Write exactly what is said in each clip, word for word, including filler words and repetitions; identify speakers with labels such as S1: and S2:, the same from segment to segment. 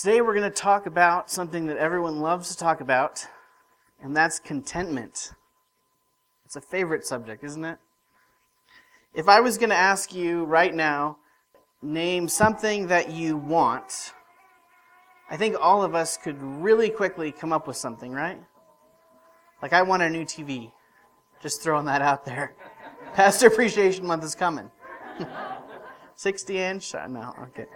S1: Today we're going to talk about something that everyone loves to talk about, and that's contentment. It's a favorite subject, isn't it? If I was going to ask you right now, name something that you want, I think all of us could really quickly come up with something, right? Like, I want a new T V. Just throwing that out there. Pastor Appreciation Month is coming. sixty inch? No, okay.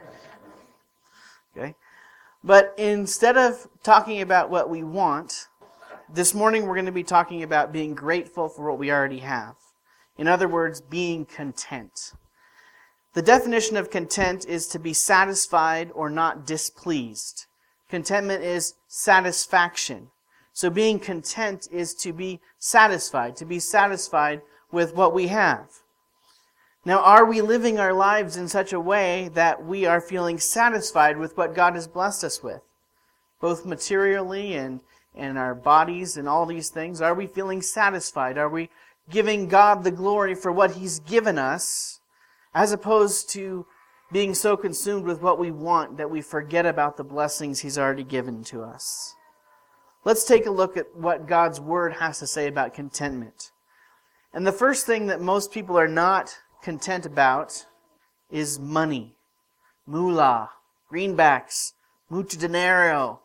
S1: Okay. But instead of talking about what we want, this morning we're going to be talking about being grateful for what we already have. In other words, being content. The definition of content is to be satisfied or not displeased. Contentment is satisfaction. So being content is to be satisfied, to be satisfied with what we have. Now, are we living our lives in such a way that we are feeling satisfied with what God has blessed us with? Both materially and in our bodies and all these things. Are we feeling satisfied? Are we giving God the glory for what He's given us, as opposed to being so consumed with what we want that we forget about the blessings He's already given to us? Let's take a look at what God's Word has to say about contentment. And the first thing that most people are not content about is money. Moolah, greenbacks, mucho dinero.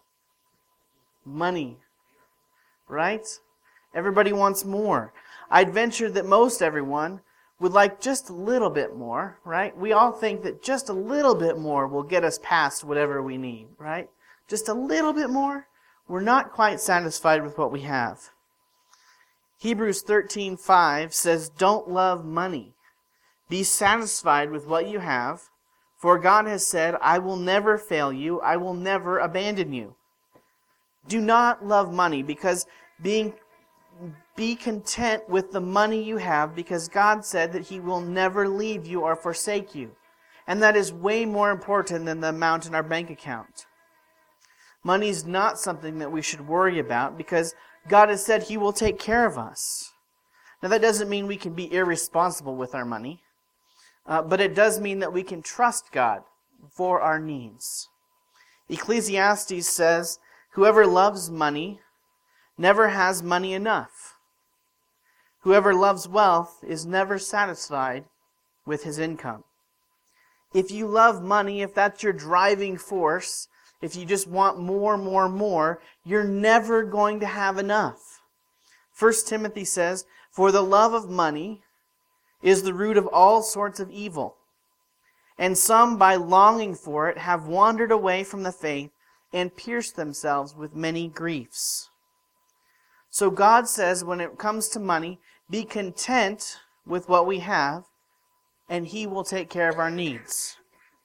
S1: Money. Right? Everybody wants more. I'd venture that most everyone would like just a little bit more, right? We all think that just a little bit more will get us past whatever we need, right? Just a little bit more. We're not quite satisfied with what we have. Hebrews thirteen five says, "Don't love money. Be satisfied with what you have, for God has said, I will never fail you, I will never abandon you." Do not love money, because being be content with the money you have, because God said that He will never leave you or forsake you. And that is way more important than the amount in our bank account. Money is not something that we should worry about, because God has said He will take care of us. Now, that doesn't mean we can be irresponsible with our money. Uh, but it does mean that we can trust God for our needs. Ecclesiastes says, "Whoever loves money never has money enough. Whoever loves wealth is never satisfied with his income." If you love money, if that's your driving force, if you just want more, more, more, you're never going to have enough. First Timothy says, "For the love of money is the root of all sorts of evil. And some, by longing for it, have wandered away from the faith and pierced themselves with many griefs." So God says when it comes to money, be content with what we have, and He will take care of our needs.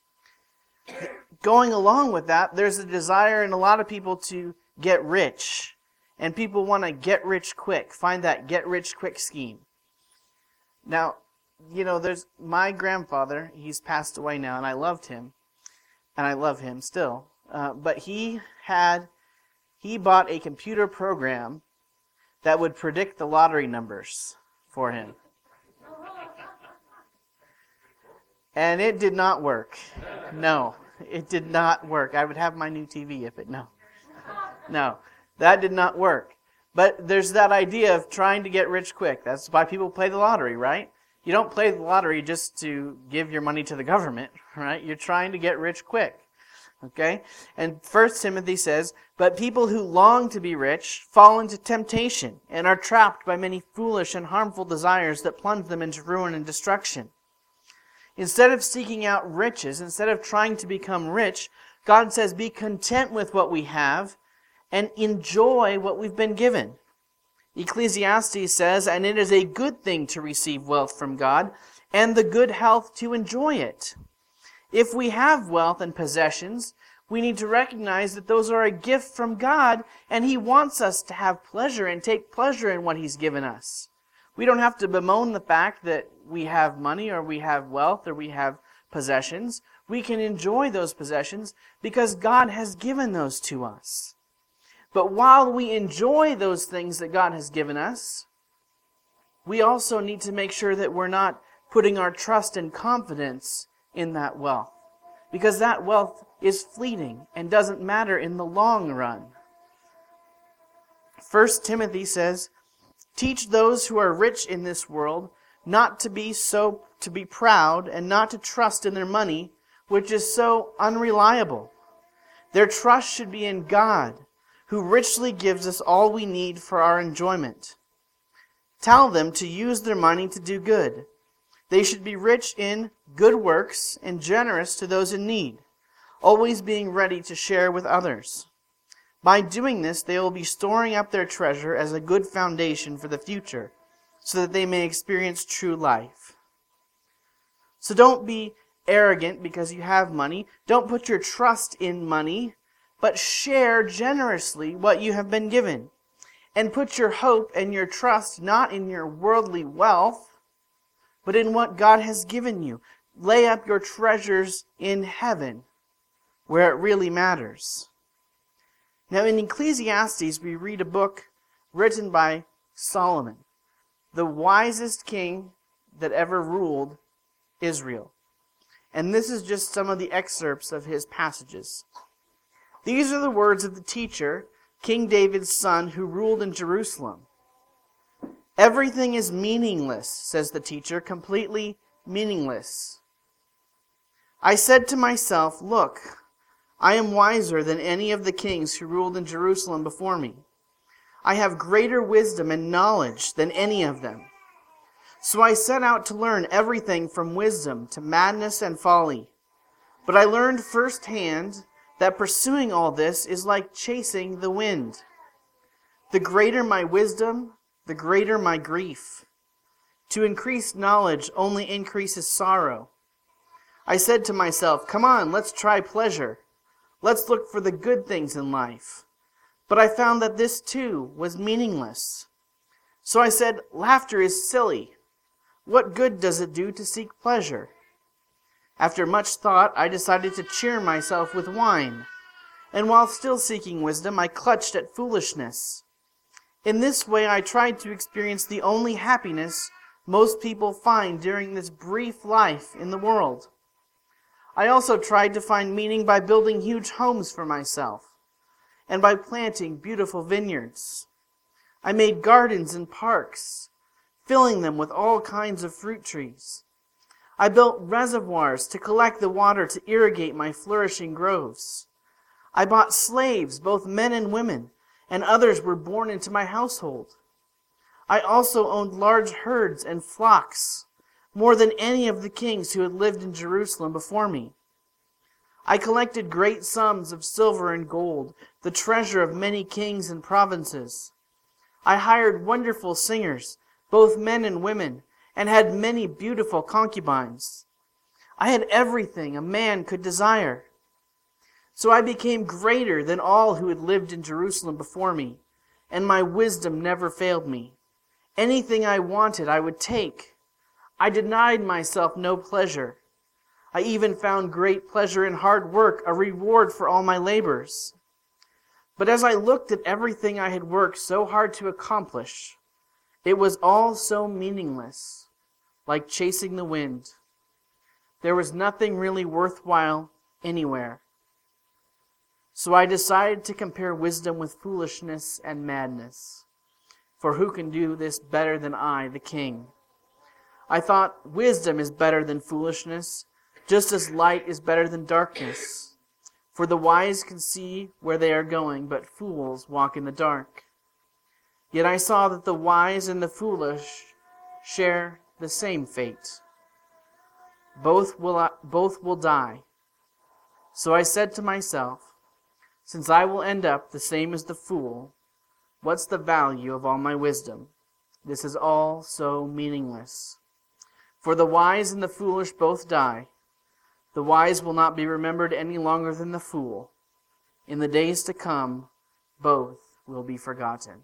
S1: Going along with that, there's a desire in a lot of people to get rich. And people want to get rich quick, find that get rich quick scheme. Now, you know, there's my grandfather, he's passed away now, and I loved him, and I love him still. Uh, but he had, he bought a computer program that would predict the lottery numbers for him. And it did not work. No, it did not work. I would have my new T V if it, no. No, that did not work. But there's that idea of trying to get rich quick. That's why people play the lottery, right? You don't play the lottery just to give your money to the government, right? You're trying to get rich quick, okay? And First Timothy says, "But people who long to be rich fall into temptation and are trapped by many foolish and harmful desires that plunge them into ruin and destruction." Instead of seeking out riches, instead of trying to become rich, God says, be content with what we have and enjoy what we've been given. Ecclesiastes says, "And it is a good thing to receive wealth from God, and the good health to enjoy it." If we have wealth and possessions, we need to recognize that those are a gift from God, and He wants us to have pleasure and take pleasure in what He's given us. We don't have to bemoan the fact that we have money or we have wealth or we have possessions. We can enjoy those possessions because God has given those to us. But while we enjoy those things that God has given us, we also need to make sure that we're not putting our trust and confidence in that wealth. Because that wealth is fleeting and doesn't matter in the long run. First Timothy says, "Teach those who are rich in this world not to be so to be proud and not to trust in their money, which is so unreliable. Their trust should be in God, who richly gives us all we need for our enjoyment. Tell them to use their money to do good. They should be rich in good works and generous to those in need, always being ready to share with others. By doing this, they will be storing up their treasure as a good foundation for the future, so that they may experience true life." So don't be arrogant because you have money. Don't put your trust in money, but share generously what you have been given. And put your hope and your trust not in your worldly wealth, but in what God has given you. Lay up your treasures in heaven, where it really matters. Now in Ecclesiastes, we read a book written by Solomon, the wisest king that ever ruled Israel. And this is just some of the excerpts of his passages. These are the words of the teacher, King David's son, who ruled in Jerusalem. "Everything is meaningless," says the teacher, "completely meaningless. I said to myself, look, I am wiser than any of the kings who ruled in Jerusalem before me. I have greater wisdom and knowledge than any of them. So I set out to learn everything from wisdom to madness and folly. But I learned firsthand that pursuing all this is like chasing the wind. The greater my wisdom, the greater my grief. To increase knowledge only increases sorrow. I said to myself, come on, let's try pleasure. Let's look for the good things in life. But I found that this too was meaningless. So I said, laughter is silly. What good does it do to seek pleasure? After much thought, I decided to cheer myself with wine. And while still seeking wisdom, I clutched at foolishness. In this way, I tried to experience the only happiness most people find during this brief life in the world. I also tried to find meaning by building huge homes for myself and by planting beautiful vineyards. I made gardens and parks, filling them with all kinds of fruit trees. I built reservoirs to collect the water to irrigate my flourishing groves. I bought slaves, both men and women, and others were born into my household. I also owned large herds and flocks, more than any of the kings who had lived in Jerusalem before me. I collected great sums of silver and gold, the treasure of many kings and provinces. I hired wonderful singers, both men and women, and had many beautiful concubines. I had everything a man could desire. So I became greater than all who had lived in Jerusalem before me, and my wisdom never failed me. Anything I wanted, I would take. I denied myself no pleasure. I even found great pleasure in hard work, a reward for all my labors. But as I looked at everything I had worked so hard to accomplish, it was all so meaningless, like chasing the wind. There was nothing really worthwhile anywhere. So I decided to compare wisdom with foolishness and madness. For who can do this better than I, the king? I thought wisdom is better than foolishness, just as light is better than darkness. For the wise can see where they are going, but fools walk in the dark. Yet I saw that the wise and the foolish share the same fate. Both will, both will die. So I said to myself, since I will end up the same as the fool, what's the value of all my wisdom? This is all so meaningless. For the wise and the foolish both die. The wise will not be remembered any longer than the fool. In the days to come, both will be forgotten.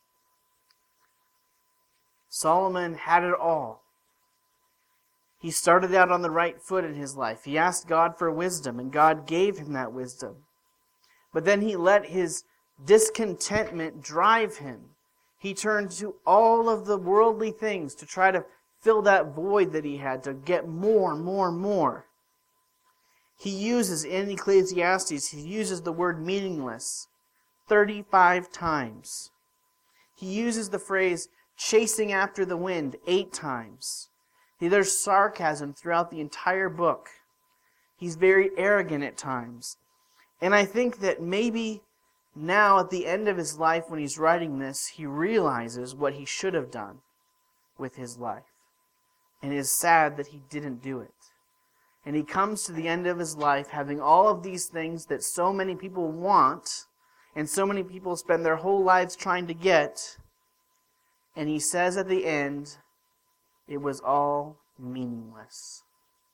S1: Solomon had it all. He started out on the right foot in his life. He asked God for wisdom, and God gave him that wisdom. But then he let his discontentment drive him. He turned to all of the worldly things to try to fill that void that he had, to get more, more, more. He uses, in Ecclesiastes, he uses the word meaningless thirty-five times. He uses the phrase chasing after the wind eight times. There's sarcasm throughout the entire book. He's very arrogant at times. And I think that maybe now at the end of his life when he's writing this, he realizes what he should have done with his life. And is sad that he didn't do it. And he comes to the end of his life having all of these things that so many people want and so many people spend their whole lives trying to get. And he says at the end, it was all meaningless.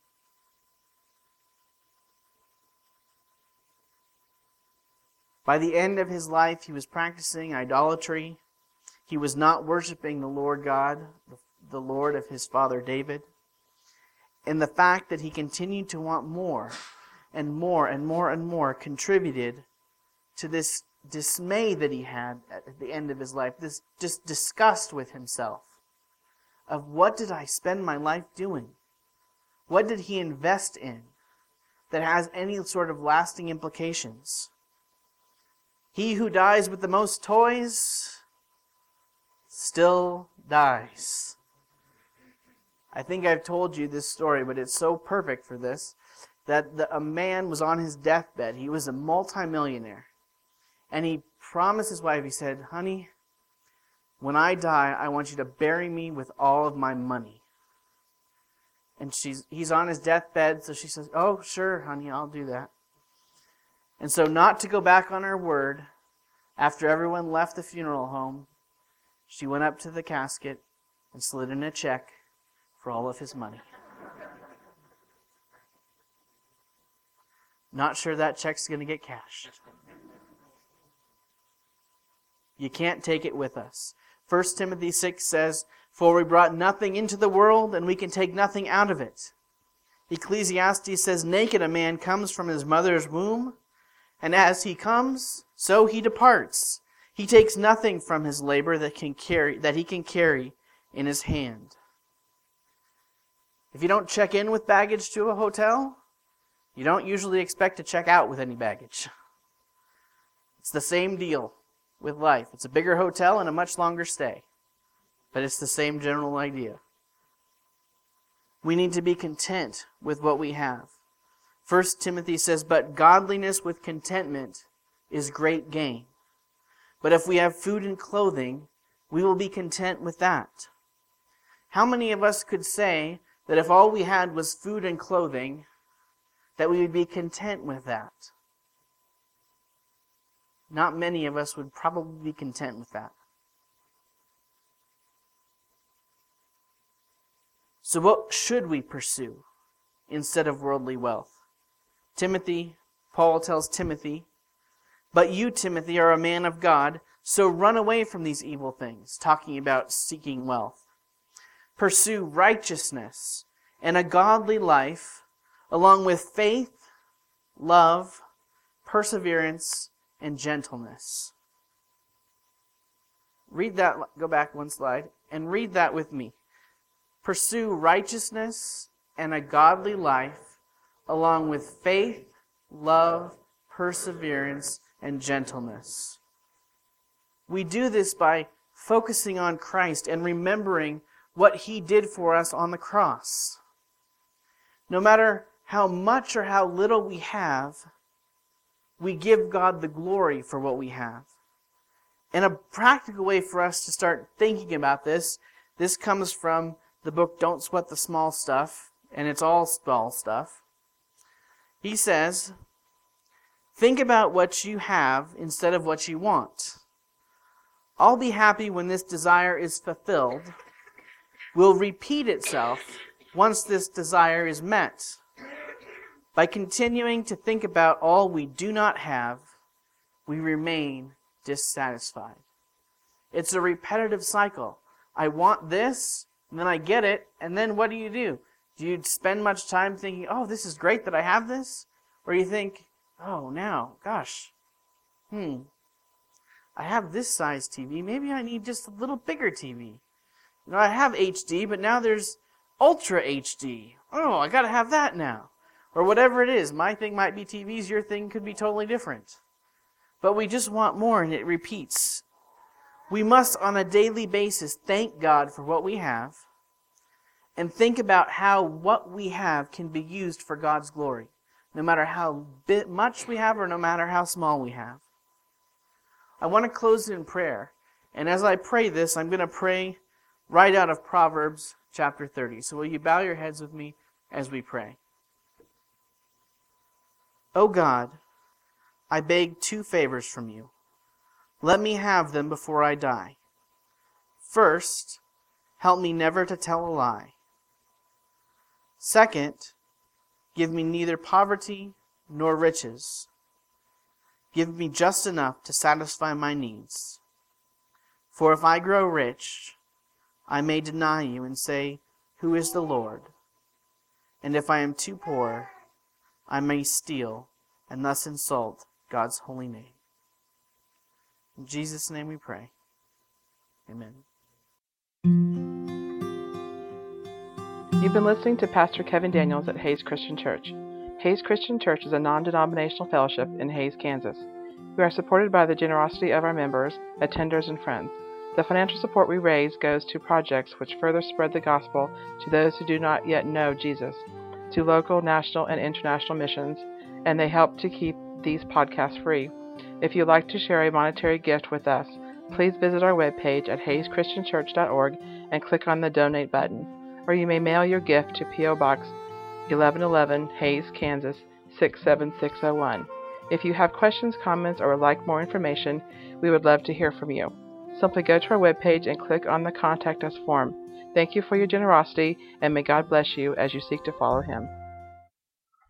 S1: By the end of his life, he was practicing idolatry. He was not worshiping the Lord God, the Lord of his father David. And the fact that he continued to want more and more and more and more contributed to this dismay that he had at the end of his life, this just disgust with himself of what did I spend my life doing? What did he invest in that has any sort of lasting implications? He who dies with the most toys still dies. I think I've told you this story, but it's so perfect for this, that the, a man was on his deathbed. He was a multimillionaire. And he promised his wife, he said, honey, when I die, I want you to bury me with all of my money. And she's he's on his deathbed, so she says, oh, sure, honey, I'll do that. And so not to go back on her word, after everyone left the funeral home, she went up to the casket and slid in a check for all of his money. Not sure that check's going to get cashed. You can't take it with us. First Timothy six says, for we brought nothing into the world, and we can take nothing out of it. Ecclesiastes says, naked a man comes from his mother's womb, and as he comes, so he departs. He takes nothing from his labor that can carry that he can carry in his hand. If you don't check in with baggage to a hotel, you don't usually expect to check out with any baggage. It's the same deal with life. It's a bigger hotel and a much longer stay. But it's the same general idea. We need to be content with what we have. First Timothy says, but godliness with contentment is great gain. But if we have food and clothing, we will be content with that. How many of us could say that if all we had was food and clothing, that we would be content with that? Not many of us would probably be content with that. So what should we pursue instead of worldly wealth? Timothy, Paul tells Timothy, but you, Timothy, are a man of God, so run away from these evil things, talking about seeking wealth. Pursue righteousness and a godly life, along with faith, love, perseverance, and gentleness. Read that, go back one slide, and read that with me. Pursue righteousness and a godly life, along with faith, love, perseverance, and gentleness. We do this by focusing on Christ and remembering what He did for us on the cross. No matter how much or how little we have, we give God the glory for what we have. And a practical way for us to start thinking about this, this comes from the book Don't Sweat the Small Stuff, and it's all small stuff. He says, think about what you have instead of what you want. I'll be happy when this desire is fulfilled. Will repeat itself once this desire is met. By continuing to think about all we do not have, we remain dissatisfied. It's a repetitive cycle. I want this, and then I get it, and then what do you do? Do you spend much time thinking, oh, this is great that I have this? Or you think, oh, now, gosh, hmm, I have this size T V. Maybe I need just a little bigger T V. You know, I have H D, but now there's Ultra H D. Oh, I got to have that now. Or whatever it is. My thing might be T Vs, your thing could be totally different. But we just want more, and it repeats. We must, on a daily basis, thank God for what we have, and think about how what we have can be used for God's glory, no matter how bit much we have or no matter how small we have. I want to close it in prayer. And as I pray this, I'm going to pray right out of Proverbs chapter thirty. So will you bow your heads with me as we pray? O God, I beg two favors from you. Let me have them before I die. First, help me never to tell a lie. Second, give me neither poverty nor riches. Give me just enough to satisfy my needs. For if I grow rich, I may deny you and say, "Who is the Lord?" And if I am too poor, I may steal and thus insult God's holy name. In Jesus' name we pray. Amen.
S2: You've been listening to Pastor Kevin Daniels at Hays Christian Church. Hays Christian Church is a non-denominational fellowship in Hays, Kansas. We are supported by the generosity of our members, attenders, and friends. The financial support we raise goes to projects which further spread the gospel to those who do not yet know Jesus, to local, national, and international missions, and they help to keep these podcasts free. If you'd like to share a monetary gift with us, please visit our webpage at hays christian church dot org and click on the Donate button, or you may mail your gift to P O Box eleven eleven, Hays, Kansas six seven six zero one. If you have questions, comments, or would like more information, we would love to hear from you. Simply go to our webpage and click on the Contact Us form. Thank you for your generosity, and may God bless you as you seek to follow Him.